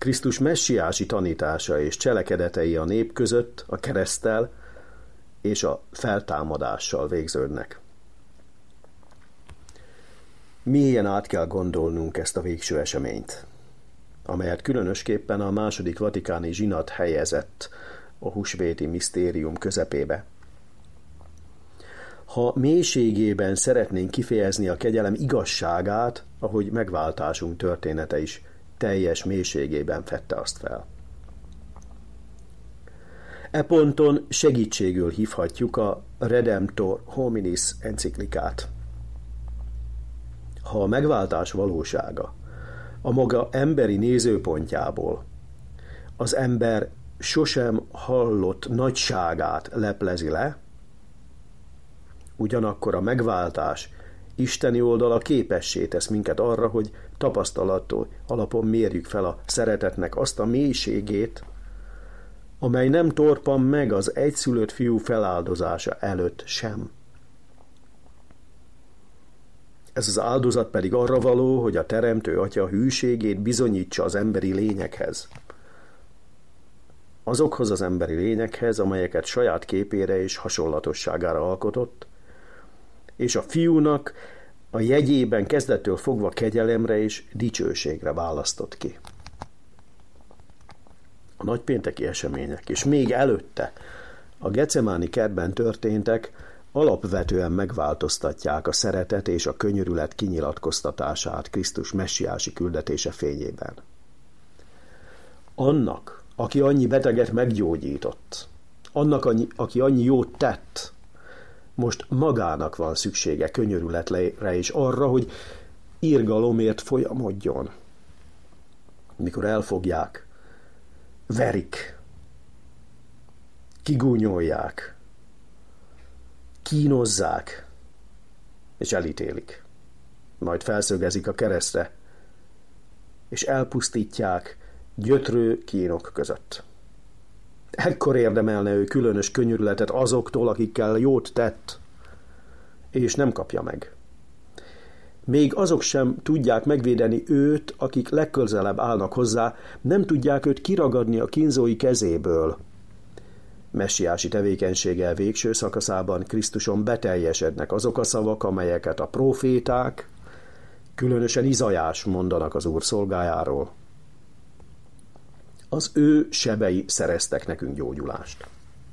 Krisztus messiási tanítása és cselekedetei a nép között a kereszttel és a feltámadással végződnek. Mélyen át kell gondolnunk ezt a végső eseményt, amelyet különösképpen a második vatikáni zsinat helyezett a húsvéti misztérium közepébe. Ha mélységében szeretnénk kifejezni a kegyelem igazságát, ahogy megváltásunk története is teljes mélységében fedte azt fel. E ponton segítségül hívhatjuk a Redemptor Hominis enciklikát. Ha a megváltás valósága a maga emberi nézőpontjából az ember sosem hallott nagyságát leplezi le, ugyanakkor a megváltás isteni oldala képessé tesz minket arra, hogy tapasztalatú alapon mérjük fel a szeretetnek azt a mélységét, amely nem torpan meg az egyszülött fiú feláldozása előtt sem. Ez az áldozat pedig arra való, hogy a teremtő atya hűségét bizonyítsa az emberi lényekhez. Azokhoz az emberi lényekhez, amelyeket saját képére és hasonlatosságára alkotott, és a fiúnak a jegyében kezdettől fogva kegyelemre és dicsőségre választott ki. A nagypénteki események, és még előtte a Gecemáni kertben történtek, alapvetően megváltoztatják a szeretet és a könyörület kinyilatkoztatását Krisztus messiási küldetése fényében. Annak, aki annyi beteget meggyógyított, annak, aki annyi jót tett, most magának van szüksége könyörületre és arra, hogy irgalomért folyamodjon. Mikor elfogják, verik, kigúnyolják, kínozzák, és elítélik. Majd felszögezik a keresztre, és elpusztítják gyötrő kínok között. Ekkor érdemelne ő különös könyörületet azoktól, akikkel jót tett, és nem kapja meg. Még azok sem tudják megvédeni őt, akik legközelebb állnak hozzá, nem tudják őt kiragadni a kínzói kezéből. Messiási tevékenysége végső szakaszában Krisztuson beteljesednek azok a szavak, amelyeket a próféták, különösen Izajás mondanak az Úr szolgájáról. Az ő sebei szereztek nekünk gyógyulást.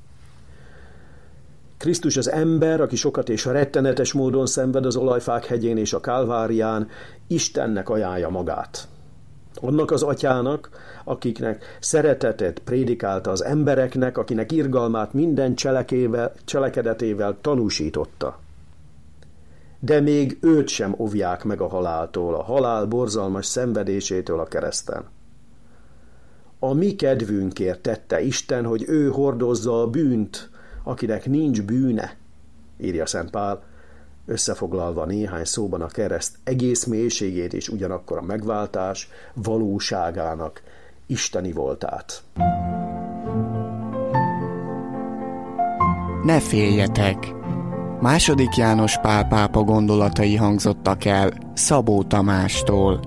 Krisztus az ember, aki sokat és rettenetes módon szenved az olajfák hegyén és a Kálvárián, Istennek ajánlja magát. Annak az atyának, akiknek szeretetet prédikálta az embereknek, akinek irgalmát minden cselekedetével tanúsította. De még őt sem óvják meg a haláltól, a halál borzalmas szenvedésétől a kereszten. A mi kedvünkért tette Isten, hogy ő hordozza a bűnt, akinek nincs bűne, írja Szent Pál, összefoglalva néhány szóban a kereszt egész mélységét és ugyanakkor a megváltás valóságának isteni voltát. Ne féljetek! II. János Pál pápa gondolatai hangzottak el Szabó Tamástól.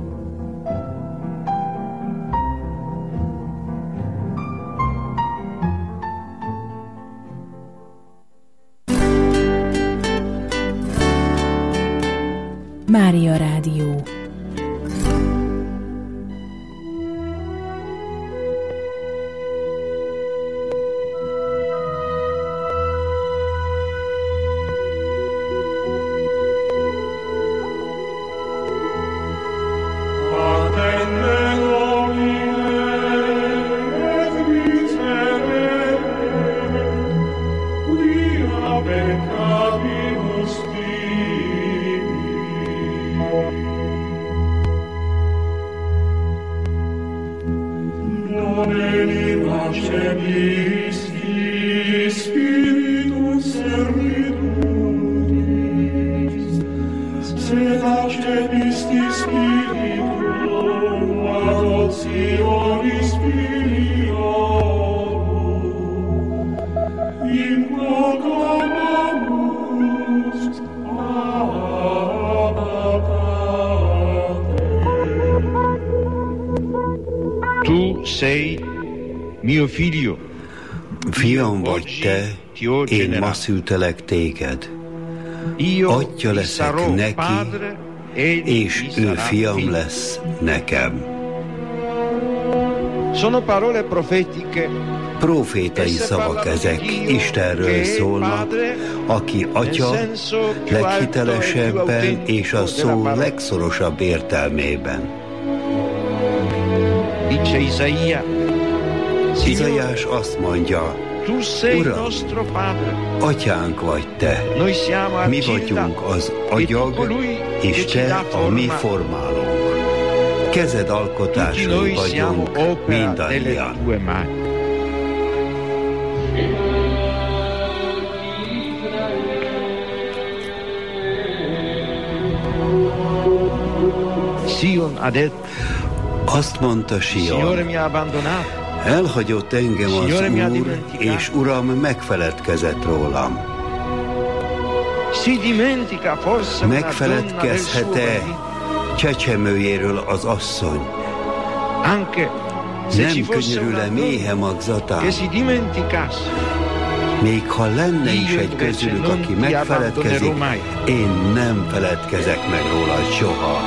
Mária Rádió. Tu sei mio figlio. Fiam vagy te, én ma szültelek téged. Atya leszek neki, és ő fiam lesz nekem. Sono parole profetiche. Profétai szavak ezek, Istenről szólnak, aki Atya leghitelesebben és a szó legszorosabb értelmében. Dice Izaiás azt mondja, Uram, Atyánk vagy te, mi vagyunk az agyag, és te a mi formálónk. Kezed alkotásai vagyunk mindannyian. Azt mondta Sion, elhagyott engem az Úr, és Uram megfeledkezett rólam. Megfeledkezhet-e csecsemőjéről az asszony? Nem könyörül-e méhe magzatán? Még ha lenne is egy közülük, aki megfeledkezik, én nem feledkezek meg róla soha.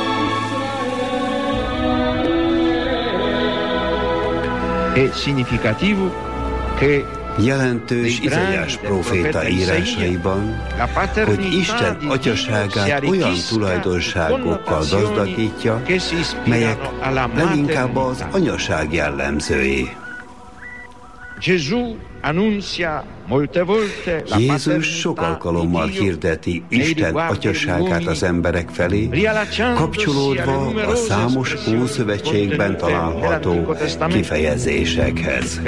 Jelentős Izaiás próféta írásaiban, hogy Isten atyaságát olyan tulajdonságokkal gazdagítja, melyek leginkább az anyaság jellemzői. Jézus sok alkalommal hirdeti Isten atyaságát az emberek felé, kapcsolódva a számos Ószövetségben található kifejezésekhez.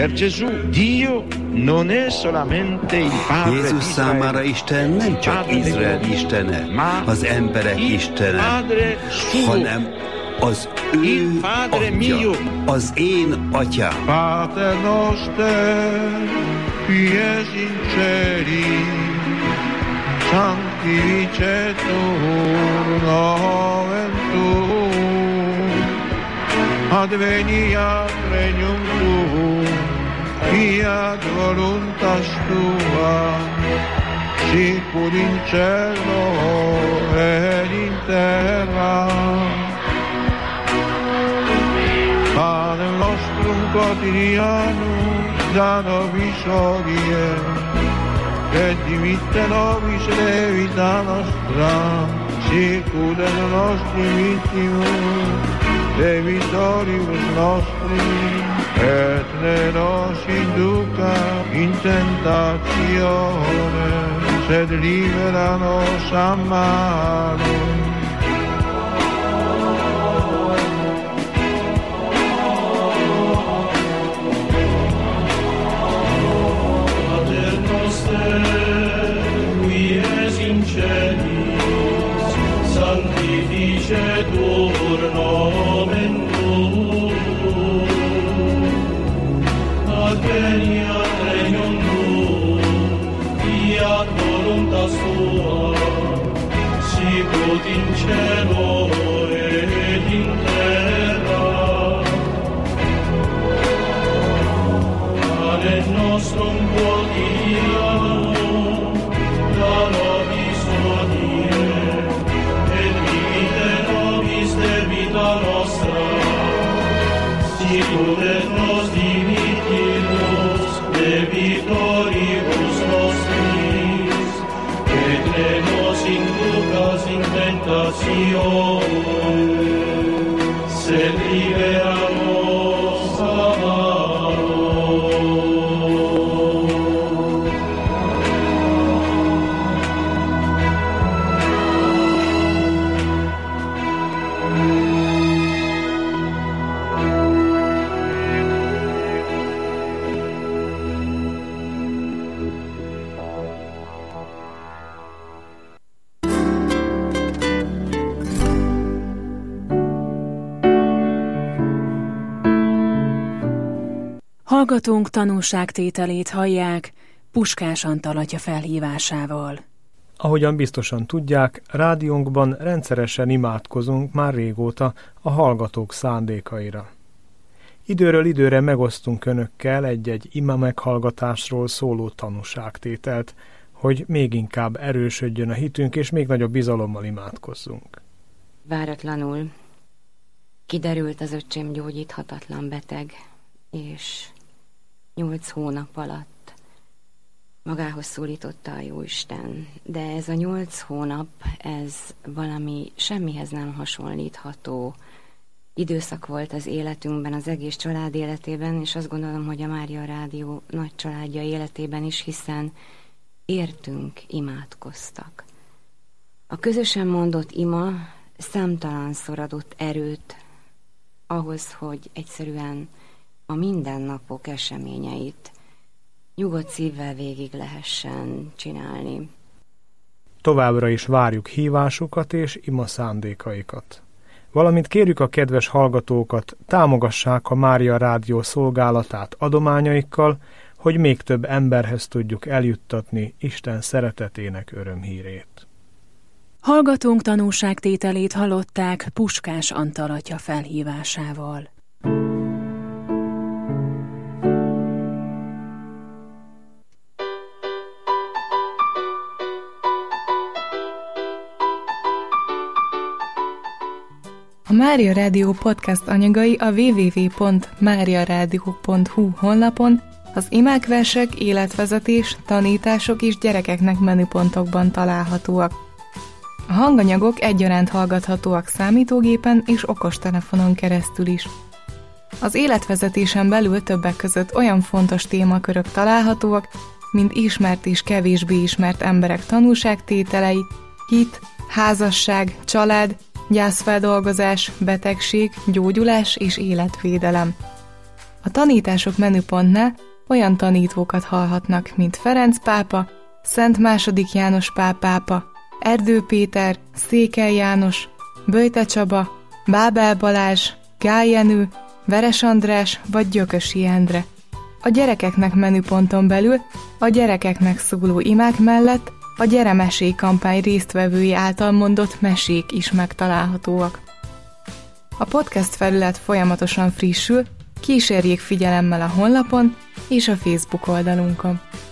Jézus számára Isten nem csak Izrael istene, az emberek istene, hanem az ő Atya, az én Atyám. Pater noster, qui es in celi, sanctificetur nomen tuum, adveniat regnum tuum, fiat voluntas tua, sicur in cielo et in terra. Panem nostrum quotidianum da nobis hodie, et dimitte nobis debita nostra, sicut et nostri vittimus debitoribus nostri, et ne nos induca in tentatione, sed libera nos a malo. Sanctificetur nomen tuum, adveniat regnum tuum, fiat voluntas tua, sicut in cielo et in terra. Panem nostrum quotidianum da nobis hodie, debita nostra, sicut et nos dimittimus debitoribus nostris, et ne nos inducas in tentatione, sed libera nos a malo. Hallgatónk tanúságtételét hallják Puskás Antal atya felhívásával. Ahogyan biztosan tudják, rádiónkban rendszeresen imádkozunk már régóta a hallgatók szándékaira. Időről időre megosztunk önökkel egy-egy ima meghallgatásról szóló tanúságtételt, hogy még inkább erősödjön a hitünk, és még nagyobb bizalommal imádkozzunk. Váratlanul kiderült az öcsém gyógyíthatatlan beteg, és 8 hónap alatt magához szólította a Jóisten. De ez a 8 hónap, ez valami semmihez nem hasonlítható időszak volt az életünkben, az egész család életében, és azt gondolom, hogy a Mária Rádió nagy családja életében is, hiszen értünk imádkoztak. A közösen mondott ima számtalanszor adott erőt ahhoz, hogy egyszerűen a mindennapok eseményeit nyugodt szívvel végig lehessen csinálni. Továbbra is várjuk hívásukat és ima szándékaikat. Valamint kérjük a kedves hallgatókat, támogassák a Mária Rádió szolgálatát adományaikkal, hogy még több emberhez tudjuk eljuttatni Isten szeretetének örömhírét. Hallgatónk tanúságtételét hallották Puskás Antal atya felhívásával. A Mária Rádió podcast anyagai a www.mariaradio.hu honlapon az imák, versek, életvezetés, tanítások és gyerekeknek menüpontokban találhatóak. A hanganyagok egyaránt hallgathatóak számítógépen és okostelefonon keresztül is. Az életvezetésen belül többek között olyan fontos témakörök találhatóak, mint ismert és kevésbé ismert emberek tanúságtételei, hit, házasság, család, gyászfeldolgozás, betegség, gyógyulás és életvédelem. A tanítások menüpontnál olyan tanítókat hallhatnak, mint Ferenc pápa, Szent II. János Pál pápa, Erdő Péter, Székely János, Böjte Csaba, Bábel Balázs, Gál Jenő, Veres András vagy Gyökösi Endre. A gyerekeknek menüponton belül a gyerekeknek szóló imák mellett a Gyere-mesék kampány résztvevői által mondott mesék is megtalálhatóak. A podcast felület folyamatosan frissül, kísérjék figyelemmel a honlapon és a Facebook oldalunkon.